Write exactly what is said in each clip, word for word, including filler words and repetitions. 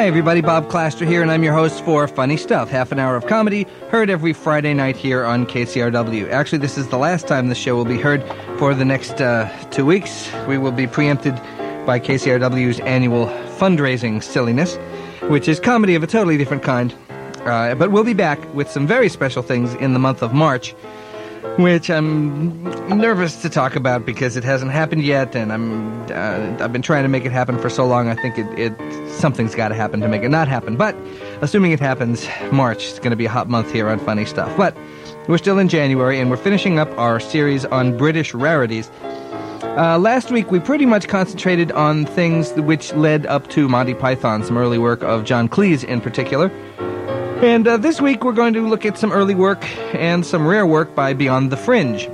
Hi, everybody. Bob Claster here, and I'm your host for Funny Stuff, half an hour of comedy, heard every Friday night here on K C R W. Actually, this is the last time the show will be heard for the next uh, two weeks. We will be preempted by K C R W's annual fundraising silliness, which is comedy of a totally different kind. Uh, but we'll be back with some very special things in the month of March, which I'm nervous to talk about because it hasn't happened yet, and I'm uh, I've been trying to make it happen for so long. I think it, it something's got to happen to make it not happen. But assuming it happens, March is going to be a hot month here on Funny Stuff. But we're still in January, and we're finishing up our series on British rarities. Uh, last week, we pretty much concentrated on things which led up to Monty Python, some early work of John Cleese in particular. And uh, this week, we're going to look at some early work and some rare work by Beyond the Fringe.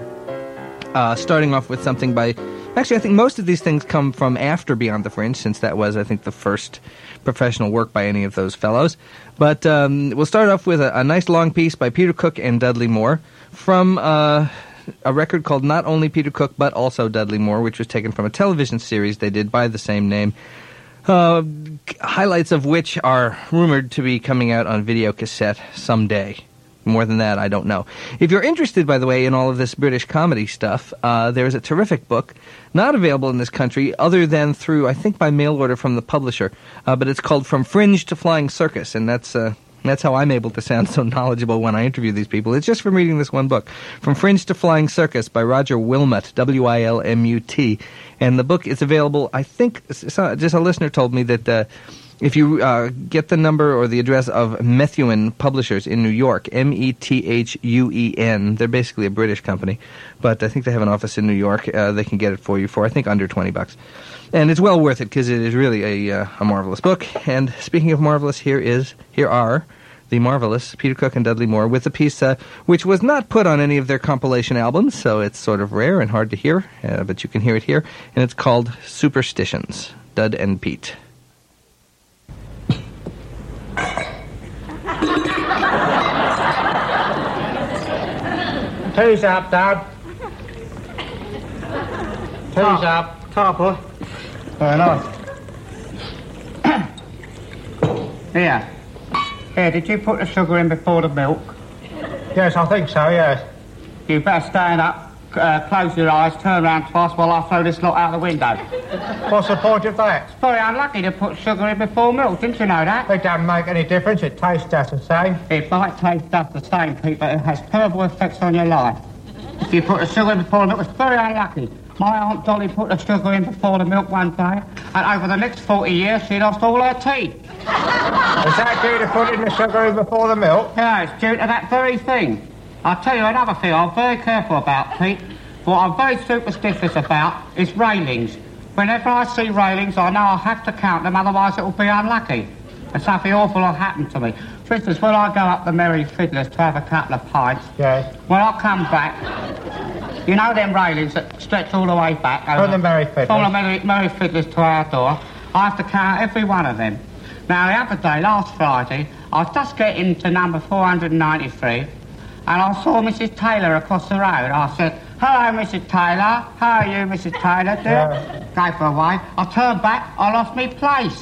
Uh, starting off with something by... Actually, I think most of these things come from after Beyond the Fringe, since that was, I think, the first professional work by any of those fellows. But um, we'll start off with a, a nice long piece by Peter Cook and Dudley Moore from... Uh, a record called Not Only Peter Cook, but Also Dudley Moore, which was taken from a television series they did by the same name, uh, highlights of which are rumored to be coming out on video cassette someday. More than that, I don't know. If you're interested, by the way, in all of this British comedy stuff, uh, there's a terrific book, not available in this country, other than through, I think, by mail order from the publisher, uh, but it's called From Fringe to Flying Circus, and that's... Uh, That's how I'm able to sound so knowledgeable when I interview these people. It's just from reading this one book, From Fringe to Flying Circus by Roger Wilmut, W I L M U T. And the book is available, I think, just a listener told me that uh, if you uh, get the number or the address of Methuen Publishers in New York, M E T H U E N, they're basically a British company, but I think they have an office in New York. Uh, they can get it for you for, I think, under twenty bucks. And it's well worth it because it is really a, uh, a marvelous book. And speaking of marvelous, here is here are the marvelous Peter Cook and Dudley Moore with a piece uh, which was not put on any of their compilation albums, so it's sort of rare and hard to hear, uh, but you can hear it here. And it's called Superstitions, Dud and Pete. Two's up, Dad. Two's up. Top, boy. Very nice. Here. Here, did you put the sugar in before the milk? Yes, I think so, yes. You better stand up, uh, close your eyes, turn around twice while I throw this lot out the window. What's the point of that? It's very unlucky to put sugar in before milk, didn't you know that? It doesn't make any difference, it tastes just the same. It might taste just the same, Pete, but it has terrible effects on your life. If you put the sugar in before the milk, it's very unlucky. My Aunt Dolly put the sugar in before the milk one day, and over the next forty years, she lost all her teeth. Is that due to putting the sugar in before the milk? Yeah, it's due to that very thing. I'll tell you another thing I'm very careful about, Pete. What I'm very superstitious about is railings. Whenever I see railings, I know I have to count them, otherwise it will be unlucky. And something awful will happen to me. For instance, when I go up the Merry Fiddlers to have a couple of pints, yes. When I come back, you know them railings that stretch all the way back? From the Merry Fiddlers. From the Merry, Merry Fiddlers to our door. I have to count every one of them. Now, the other day, last Friday, I was just getting to number four hundred ninety-three, and I saw Missus Taylor across the road. I said, "Hello, Missus Taylor. How are you, Missus Taylor?" Yeah. Gave her away. I turned back, I lost my place.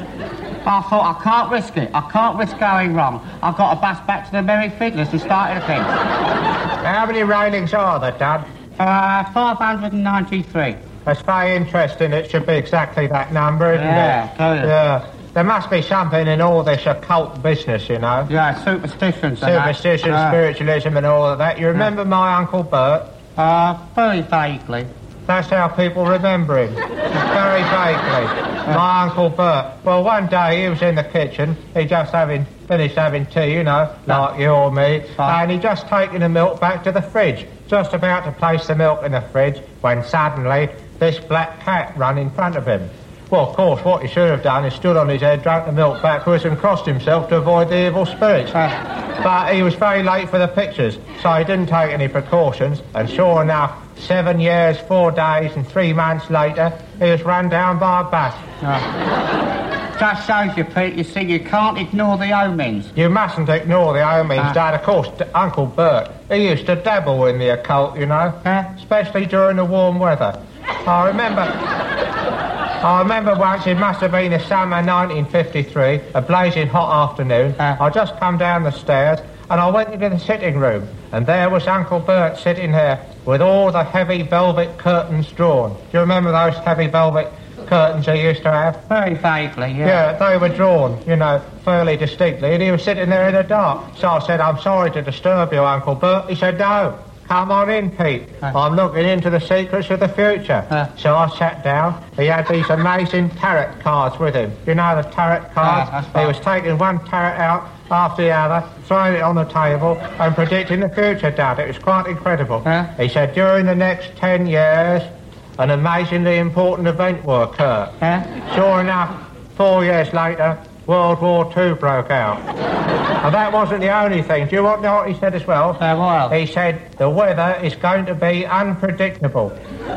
I thought, I can't risk it. I can't risk going wrong. I've got to bus back to the Merry Fiddlers and start it again. How many railings are there, Dad? Uh, five hundred ninety-three. That's very interesting. It should be exactly that number, isn't yeah, it? Yeah, yeah. There must be something in all this occult business, you know. Yeah, superstitions. Superstition, uh, spiritualism and all of that. You remember yeah. my Uncle Bert? Uh, very vaguely. That's how people remember him. Very vaguely. My Uncle Bert. Well, one day he was in the kitchen. He just having finished having tea, you know, like you or me. And he just taken the milk back to the fridge. Just about to place the milk in the fridge when suddenly this black cat ran in front of him. Well, of course, what he should have done is stood on his head, drank the milk backwards and crossed himself to avoid the evil spirits. Uh, but he was very late for the pictures, so he didn't take any precautions, and sure enough, seven years, four days and three months later, he was run down by a bus. Uh, just shows you, Pete, you see, you can't ignore the omens. You mustn't ignore the omens, uh, Dad. Of course, D- Uncle Bert, he used to dabble in the occult, you know, uh, especially during the warm weather. I remember... I remember once, it must have been the summer nineteen fifty-three, a blazing hot afternoon. Uh. I just come down the stairs and I went into the sitting room, and there was Uncle Bert sitting there with all the heavy velvet curtains drawn. Do you remember those heavy velvet curtains he used to have? Very vaguely, yeah. Yeah, they were drawn, you know, fairly distinctly, and he was sitting there in the dark. So I said, I'm sorry to disturb you, Uncle Bert. He said, no, come on in, Pete. Uh. I'm looking into the secrets of the future. Uh. So I sat down. He had these amazing tarot cards with him. You know the tarot cards? that's He right. was taking one tarot out after the other, throwing it on the table and predicting the future, Dad. It was quite incredible. Uh. He said, during the next ten years, an amazingly important event will occur. Uh. Sure enough, four years later, World War Two broke out. And that wasn't the only thing. Do you want to know what he said as well? Uh, what else? He said the weather is going to be unpredictable.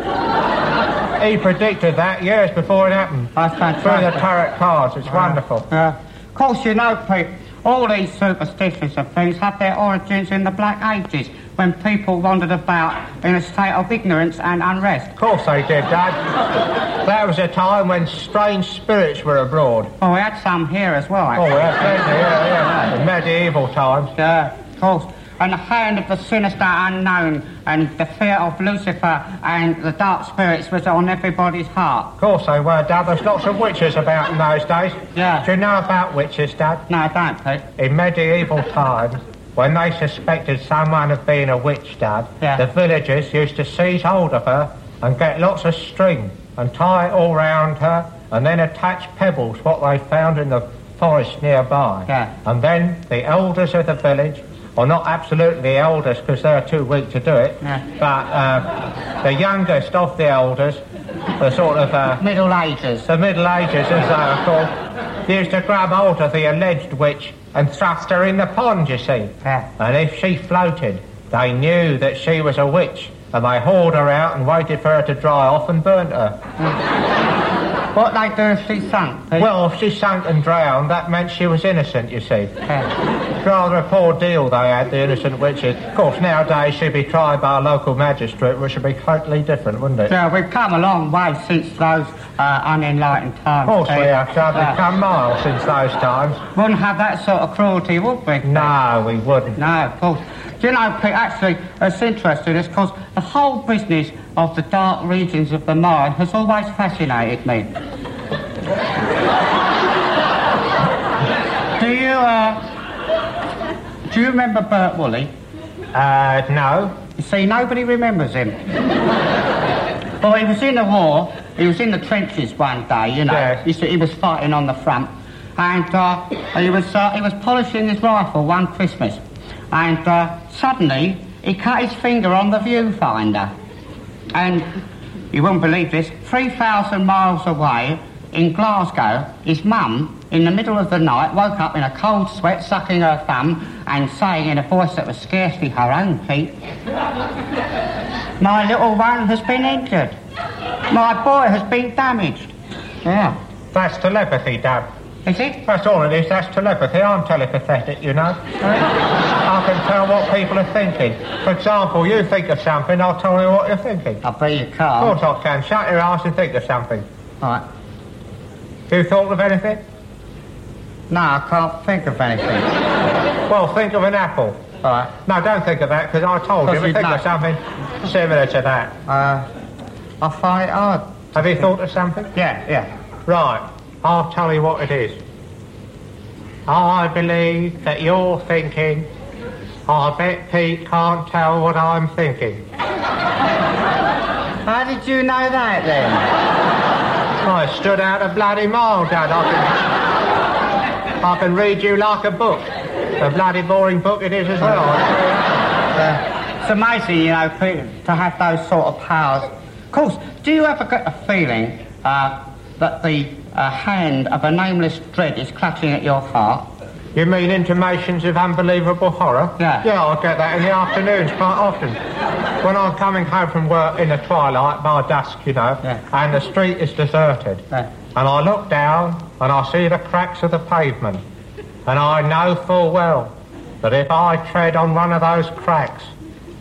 He predicted that years before it happened. That's Through the fantastic. tarot cards. It's wonderful. Uh, of course, you know, Pete, all these superstitions and things have their origins in the Black Ages, when people wandered about in a state of ignorance and unrest. Of course they did, Dad. That was a time when strange spirits were abroad. Oh, we had some here as well, Oh, actually. yeah, plenty, yeah, yeah. The medieval times. Yeah, of course. And the hand of the sinister unknown and the fear of Lucifer and the dark spirits was on everybody's heart. Of course they were, Dad. There's lots of witches about in those days. Yeah. Do you know about witches, Dad? No, I don't, Pete. In medieval times, when they suspected someone of being a witch, Dad, Yeah. the villagers used to seize hold of her and get lots of string and tie it all round her and then attach pebbles, what they found in the forest nearby. Yeah. And then the elders of the village, or not absolutely the elders because they're too weak to do it, Yeah. but uh, the youngest of the elders, the sort of... Uh, Middle Ages. the Middle Ages, as they are called, used to grab hold of the alleged witch and thrust her in the pond, you see. Yeah. And if she floated, they knew that she was a witch, and they hauled her out and waited for her to dry off and burnt her. What they do if she sunk, Pete? Well, if she sank and drowned, that meant she was innocent, you see. Yeah. It's rather a poor deal they had, the innocent witches. Of course, nowadays she'd be tried by a local magistrate, which would be totally different, wouldn't it? Yeah, we've come a long way since those uh, unenlightened times. Of course Pete. we have, Dad. Yeah. We've come miles since those times. Wouldn't have that sort of cruelty, would we? No, we wouldn't. No, of course. Do you know, Pete, actually, it's interesting, it's because the whole business of the dark regions of the mind has always fascinated me. do you, uh... Do you remember Bert Woolley? Uh, no. You see, nobody remembers him. Well, he was in the war. He was in the trenches one day, you know. Yes. You see, he was fighting on the front. And uh, he was uh, he was polishing his rifle one Christmas. And uh, suddenly, he cut his finger on the viewfinder. And you won't believe this, three thousand miles away in Glasgow, his mum, in the middle of the night, woke up in a cold sweat, sucking her thumb and saying in a voice that was scarcely her own, Pete, "My little one has been injured. My boy has been damaged." Yeah. That's telepathy, Dad. Is it? That's all it is, that's telepathy. I'm telepathetic, you know. I can tell what people are thinking. For example, you think of something, I'll tell you what you're thinking. I'll be your Of car. course I can. Shut your ass and think of something. Right. You thought of anything? No, I can't think of anything. Well, think of an apple. Right. No, don't think of that, because I told you. Because But you'd think know. of something similar to that. Uh, I find it hard. Have you thought of something? Yeah, yeah. Right. I'll tell you what it is. I believe that you're thinking, I bet Pete can't tell what I'm thinking. How did you know that, then? I stood out a bloody mile, Dad. I can, I can read you like a book. A bloody boring book it is as well. Uh, it's amazing, you know, Pete, to have those sort of powers. Of course, do you ever get the feeling uh, that the uh, hand of a nameless dread is clutching at your heart? You mean intimations of unbelievable horror? Yeah. Yeah, I get that in the afternoons quite often. When I'm coming home from work in the twilight, by dusk, you know, Yeah. and the street is deserted, Yeah. and I look down and I see the cracks of the pavement, and I know full well that if I tread on one of those cracks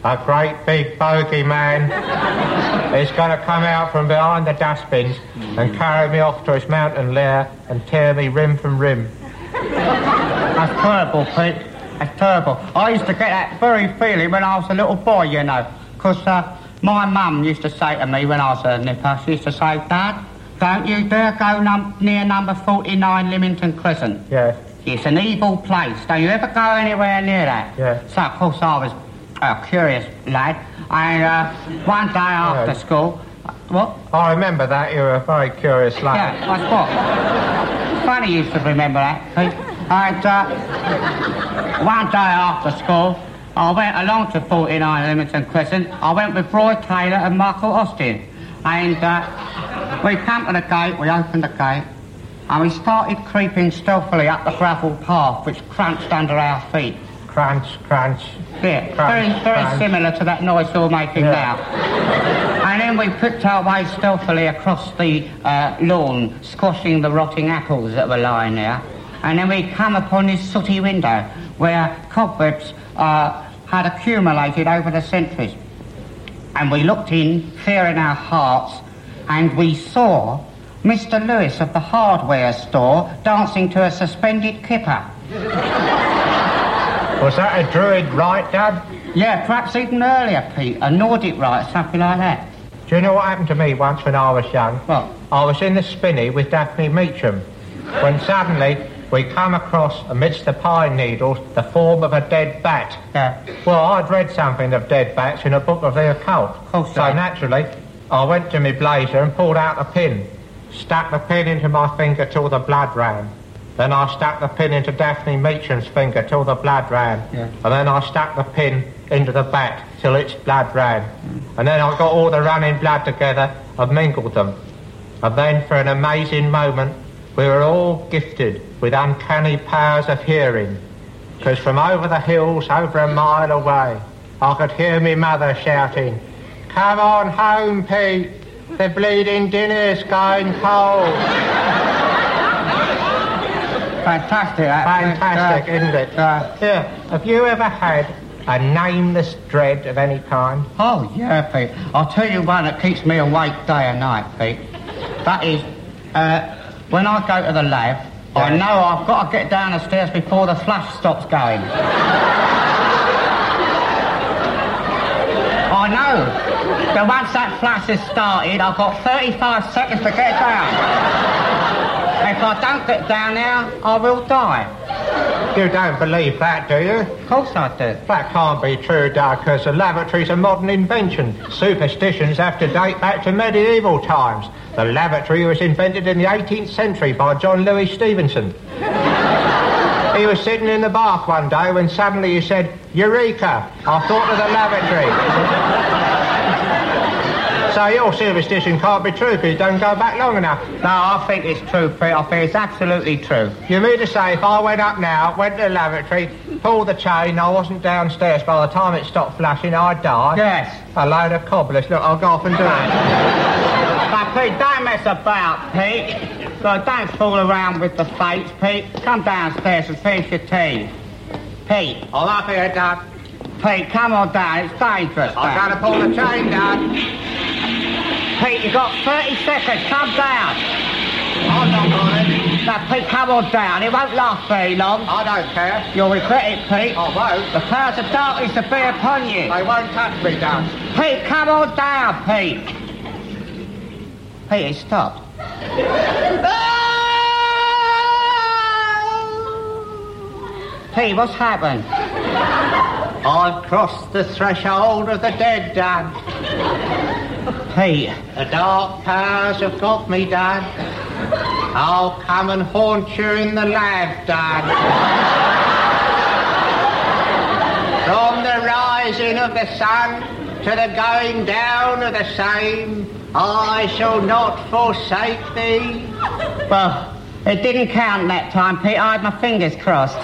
a great big bogeyman. He's going to come out from behind the dustbins and carry me off to his mountain lair and tear me rim from rim. That's terrible, Pete. That's terrible. I used to get that very feeling when I was a little boy, you know, because uh, my mum used to say to me when I was a nipper, she used to say, Dad, don't you dare go num- near number forty-nine Lymington Crescent. Yes. It's an evil place. Don't you ever go anywhere near that? Yeah. So, of course, I was a curious lad. And uh, one day after Yeah. school... What? I remember that. You were a very curious lad. Yeah, that's what. Funny you should remember that, Pete. And uh, one day after school, I went along to forty-nine Lymington Crescent. I went with Roy Taylor and Michael Austin. And uh, we come to the gate, we opened the gate, and we started creeping stealthily up the gravel path which crunched under our feet. Crunch, crunch. Yeah, crunch, very, very crunch. similar to that noise you're making Yeah. now. And then we picked our way stealthily across the uh, lawn, squashing the rotting apples that were lying there. And then we come upon this sooty window where cobwebs uh, had accumulated over the centuries. And we looked in, fear in our hearts, and we saw Mister Lewis of the hardware store dancing to a suspended kipper. Was that a druid rite, Dad? Yeah, perhaps even earlier, Pete, a Nordic rite, something like that. Do you know what happened to me once when I was young? What? I was in the spinney with Daphne Meacham when suddenly we come across, amidst the pine needles, the form of a dead bat. Yeah. Well, I'd read something of dead bats in a book of the occult. course So so. naturally, I went to my blazer and pulled out a pin. Stuck the pin into my finger till the blood ran. Then I stuck the pin into Daphne Meacham's finger till the blood ran. Yeah. And then I stuck the pin into the bat till its blood ran. Mm. And then I got all the running blood together and mingled them. And then for an amazing moment, we were all gifted with uncanny powers of hearing. Because from over the hills, over a mile away, I could hear me mother shouting, "Come on home, Pete. The bleeding dinner's going cold." Fantastic, that. Fantastic, Uh, isn't it? uh, Yeah. Have you ever had a nameless dread of any kind? Oh, yeah, Pete. I'll tell you one that keeps me awake day and night, Pete. That is, uh, when I go to the lab, I Yes. know I've got to get down the stairs before the flush stops going. I know. So once that flush has started, I've got thirty-five seconds to get down. If I don't get down now, I will die. You don't believe that, do you? Of course I do. That can't be true, Doug, because the lavatory's a modern invention. Superstitions have to date back to medieval times. The lavatory was invented in the eighteenth century by John Louis Stevenson. He was sitting in the bath one day when suddenly he said, "Eureka! I thought of the lavatory." So your superstition can't be true, because you don't go back long enough. No, I think it's true, Pete. I think it's absolutely true. You mean to say if I went up now, went to the lavatory, pulled the chain, I wasn't downstairs by the time it stopped flushing, I'd die? Yes. A load of cobblers. Look, I'll go off and do it. But Pete, don't mess about, Pete. So don't fool around with the fates, Pete. Come downstairs and finish your tea. Pete. I'm up here, Dad. Pete, come on down. It's dangerous. I've got to pull the chain, Dad. Pete, you've got thirty seconds. Come down. I'm not going. Now, Pete, come on down. It won't last very long. I don't care. You'll regret it, Pete. I won't. The powers of darkness will be upon you. They won't touch me, Dad. Pete, come on down, Pete. Pete, it stopped. Pete, what's happened? I've crossed the threshold of the dead, Dad. Pete. The dark powers have got me, Dad. I'll come and haunt you in the lab, Dad. From the rising of the sun to the going down of the same, I shall not forsake thee. Well, it didn't count that time, Pete. I had my fingers crossed.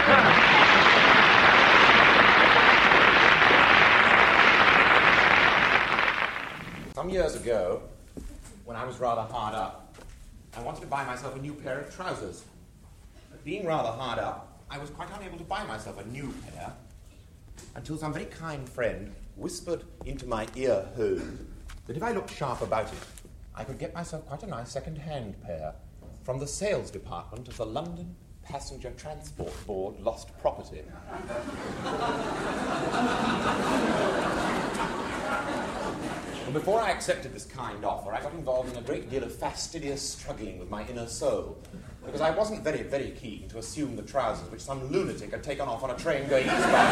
Some years ago, when I was rather hard up, I wanted to buy myself a new pair of trousers. But being rather hard up, I was quite unable to buy myself a new pair until some very kind friend whispered into my ear hole that if I looked sharp about it, I could get myself quite a nice second-hand pair from the sales department of the London Passenger Transport Board Lost Property. Well, before I accepted this kind offer, I got involved in a great deal of fastidious struggling with my inner soul, because I wasn't very, very keen to assume the trousers which some lunatic had taken off on a train going eastbound.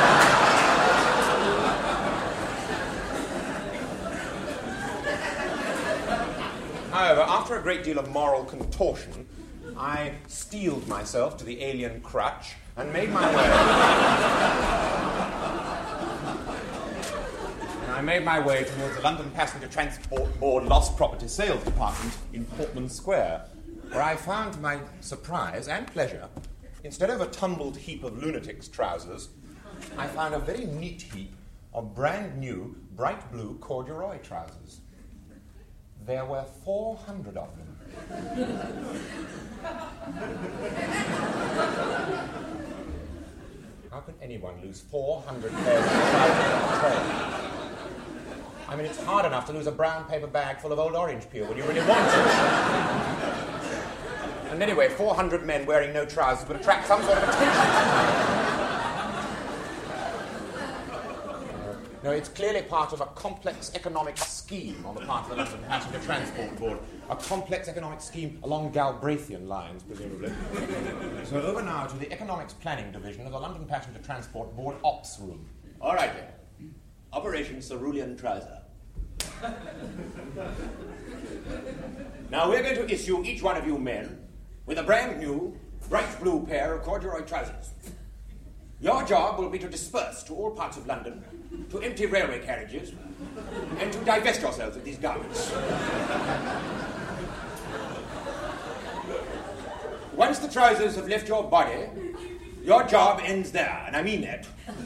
However, after a great deal of moral contortion, I steeled myself to the alien crutch and made my way. and I made my way towards the London Passenger Transport Board Lost Property Sales Department in Portman Square, where I found, to my surprise and pleasure, instead of a tumbled heap of lunatics' trousers, I found a very neat heap of brand new, bright blue corduroy trousers. There were four hundred of them. How can anyone lose four hundred pairs of trousers on a train? I mean, it's hard enough to lose a brown paper bag full of old orange peel when you really want to. And anyway, four hundred men wearing no trousers would attract some sort of attention. No, it's clearly part of a complex economic scheme on the part of the London Passenger Transport Board. A complex economic scheme along Galbraithian lines, presumably. So over now to the Economics Planning Division of the London Passenger Transport Board Ops Room. All right, then. Operation Cerulean Trouser. Now we're going to issue each one of you men with a brand new, bright blue pair of corduroy trousers. Your job will be to disperse to all parts of London, to empty railway carriages, and to divest yourselves of these garments. Once the trousers have left your body, your job ends there, and I mean that.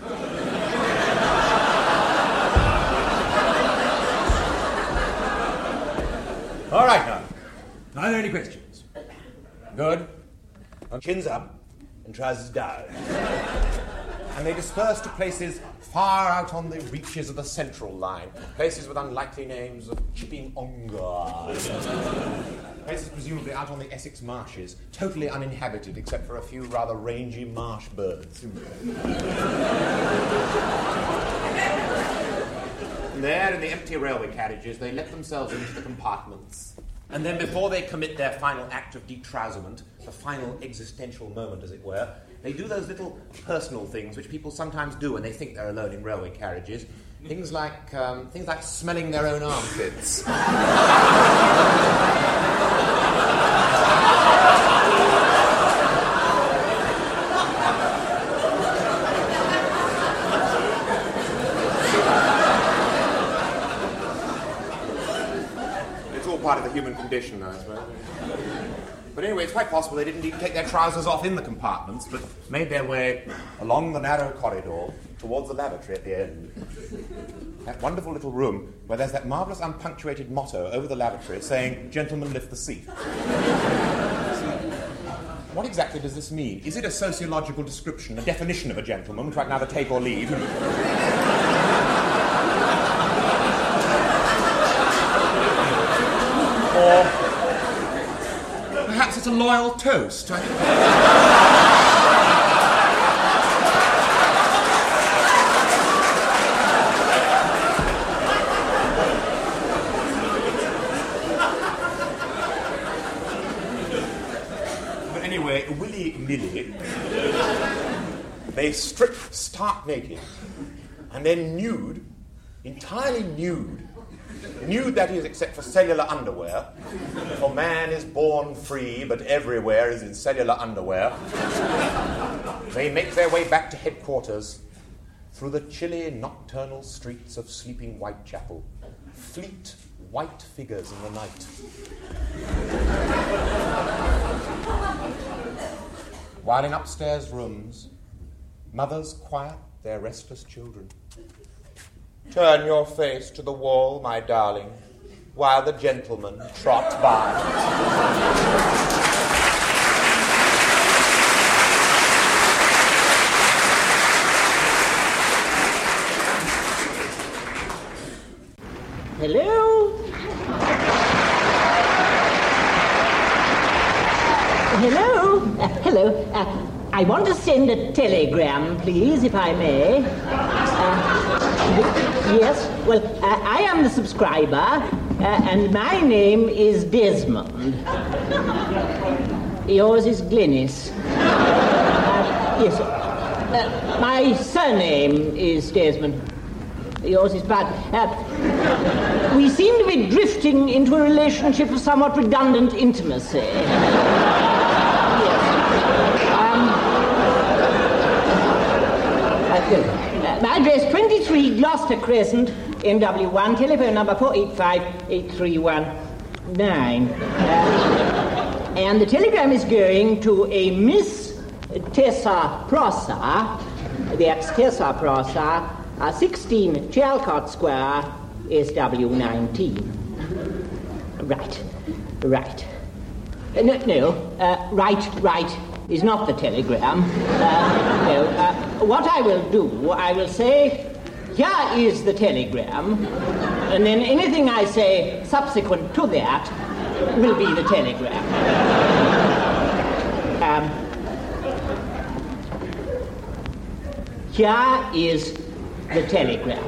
All right, now. Are there any questions? Good. Chins up and trousers down. And they dispersed to places far out on the reaches of the Central Line, places with unlikely names of Chipping Ongar, places presumably out on the Essex marshes, totally uninhabited except for a few rather rangy marsh birds. And there, in the empty railway carriages, they let themselves into the compartments. And then before they commit their final act of detrouserment, the final existential moment, as it were, they do those little personal things which people sometimes do when they think they're alone in railway carriages. Things like, um, things like smelling their own armpits. It's all part of the human condition, I suppose. But anyway, it's quite possible they didn't even take their trousers off in the compartments, but made their way along the narrow corridor towards the lavatory at the end. That wonderful little room where there's that marvellous unpunctuated motto over the lavatory saying, "Gentlemen, lift the seat." What exactly does this mean? Is it a sociological description, a definition of a gentleman, which I can either take or leave? Or perhaps it's a loyal toast. I... But anyway, willy-nilly, they strip stark naked, and then nude, entirely nude, nude, that is, except for cellular underwear, for man is born free, but everywhere is in cellular underwear. They make their way back to headquarters through the chilly nocturnal streets of sleeping Whitechapel, fleet white figures in the night. While in upstairs rooms, mothers quiet their restless children. Turn your face to the wall, my darling, while the gentlemen trot by. Hello? Hello? Uh, hello. Uh, I want to send a telegram, please, if I may. Uh, yes, well, uh, I am the subscriber, uh, and my name is Desmond. Yours is Glynis. Uh, yes, uh, my surname is Desmond. Yours is Bud. Uh, we seem to be drifting into a relationship of somewhat redundant intimacy. Uh, my address, twenty-three Gloucester Crescent, M W one, telephone number four eight five, eight three one nine. Uh, and the telegram is going to a Miss Tessa Prosser, that's Tessa Prosser, uh, sixteen Chalcott Square, S W nineteen. Right, right. Uh, no, no, uh, right, right. Is not the telegram. Uh, no, uh, what I will do, I will say, here is the telegram, and then anything I say subsequent to that will be the telegram. Um, here is the telegram.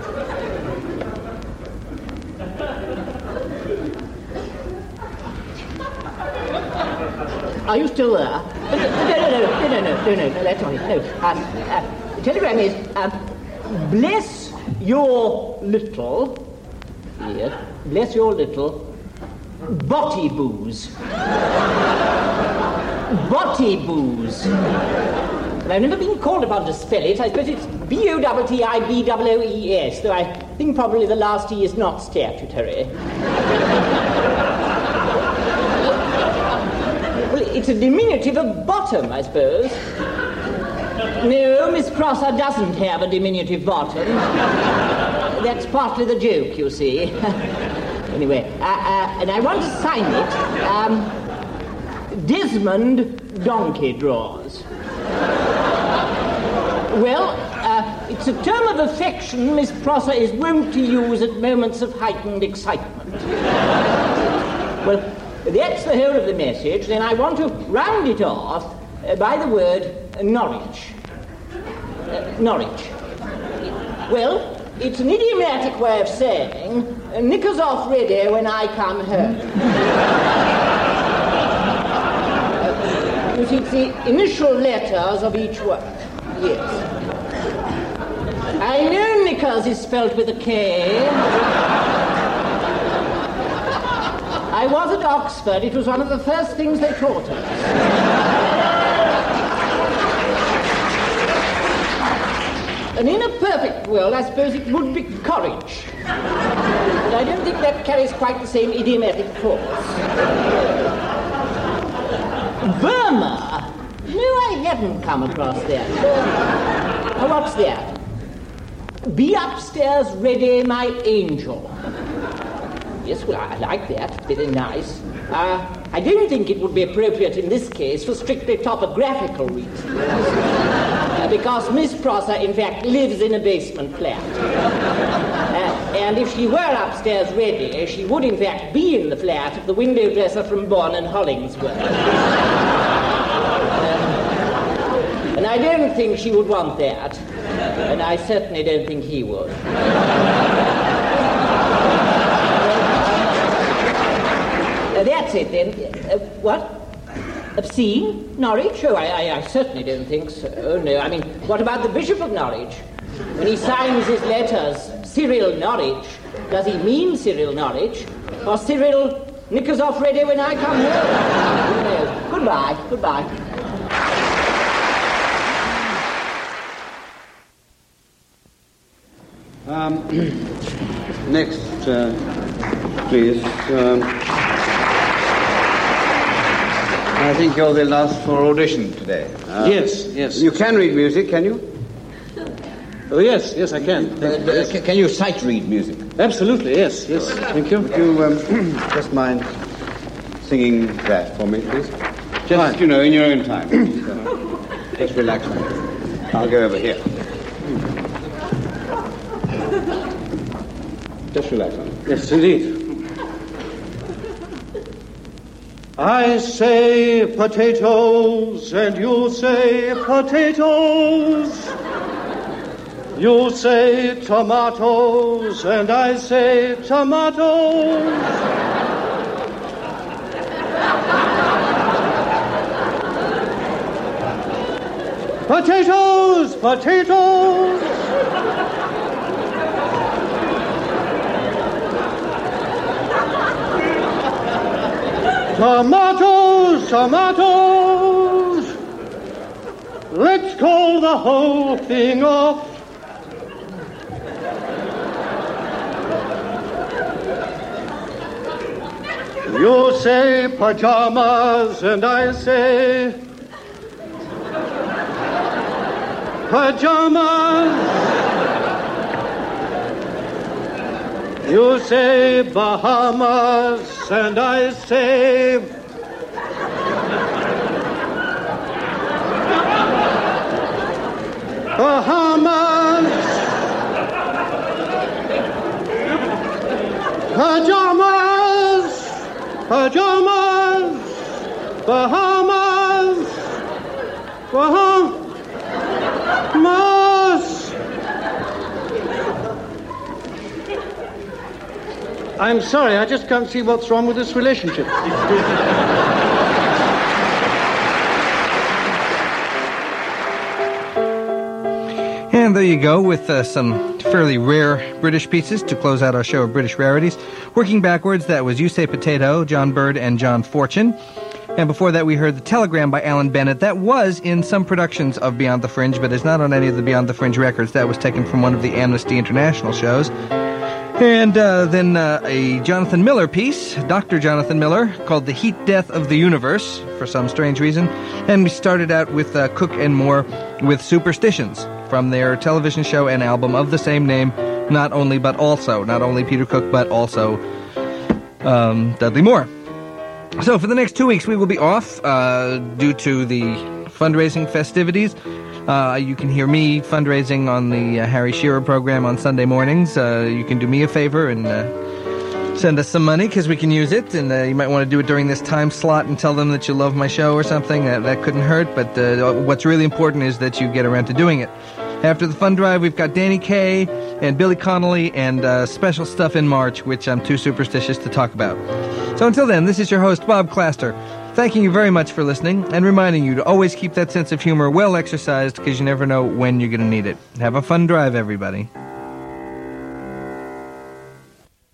Are you still there? No, no, no, no, no, no, no, no, that's not it. No. Um, uh, the telegram is, um, bless your little, yes, bless your little, botty booze. Botty booze. And I've never been called upon to spell it. I suppose it's B O T T I B O O E S, though I think probably the last E is not statutory. It's a diminutive of bottom, I suppose. No, Miss Prosser doesn't have a diminutive bottom. That's partly the joke, you see. Anyway, uh, uh, and I want to sign it, um, Desmond Donkey Draws. Well, uh, it's a term of affection Miss Prosser is wont to use at moments of heightened excitement. Well, that's the whole of the message. Then I want to round it off uh, by the word uh, Norwich. Uh, Norwich. Well, it's an idiomatic way of saying uh, knickers off ready when I come home. uh, you see, it's the initial letters of each word. Yes. I know knickers is spelt with a K. I was at Oxford. It was one of the first things they taught us. And in a perfect world, I suppose it would be courage. But I don't think that carries quite the same idiomatic force. Burma? No, I haven't come across that. Now, what's that? Be upstairs ready, my angel. Yes, well, I like that. Very nice. Uh, I don't think it would be appropriate in this case for strictly topographical reasons. uh, because Miss Prosser, in fact, lives in a basement flat. Uh, and if she were upstairs ready, she would, in fact, be in the flat of the window dresser from Bonn and Hollingsworth. uh, and I don't think she would want that. And I certainly don't think he would. Uh, that's it, then. Uh, what? Obscene? Norwich? Oh, I, I, I certainly don't think so. No, I mean, what about the Bishop of Norwich? When he signs his letters, Cyril Norwich, does he mean Cyril Norwich? Or Cyril knickers off ready when I come home? No. Goodbye, goodbye. Um, next, uh, please. Um, I think you're the last for audition today. Uh, yes, yes. You can read music, can you? Oh, yes, yes, I can. Uh, uh, can, can you sight read music? Absolutely, yes, yes. Thank you. Would you um, just mind singing that for me, please? Just, right. You know, in your own time. Just relax. I'll go over here. Just relax on it. Yes, indeed. I say potatoes, and you say potatoes. You say tomatoes, and I say tomatoes. Potatoes, potatoes. Tomatoes, tomatoes. Let's call the whole thing off. You say pajamas, and I say pajamas. You say Bahamas, and I say Bahamas. Pajamas, pajamas, Bahamas, Bahamas. I'm sorry, I just can't see what's wrong with this relationship. And there you go, with uh, some fairly rare British pieces to close out our show of British Rarities. Working backwards, that was You Say Potato, John Bird and John Fortune. And before that, we heard The Telegram by Alan Bennett. That was in some productions of Beyond the Fringe, but is not on any of the Beyond the Fringe records. That was taken from one of the Amnesty International shows. And uh, then uh, a Jonathan Miller piece, Doctor Jonathan Miller, called The Heat Death of the Universe, for some strange reason. And we started out with uh, Cook and Moore with Superstitions, from their television show and album of the same name, Not Only But Also. Not only Peter Cook, but also um, Dudley Moore. So for the next two weeks, we will be off uh, due to the fundraising festivities. Uh, you can hear me fundraising on the uh, Harry Shearer program on Sunday mornings. Uh, you can do me a favor and uh, send us some money because we can use it. And uh, you might want to do it during this time slot and tell them that you love my show or something. Uh, that couldn't hurt. But uh, what's really important is that you get around to doing it. After the fund drive, we've got Danny Kaye and Billy Connolly and uh, special stuff in March, which I'm too superstitious to talk about. So until then, this is your host, Bob Claster, thanking you very much for listening and reminding you to always keep that sense of humor well exercised because you never know when you're going to need it. Have a fun drive, everybody.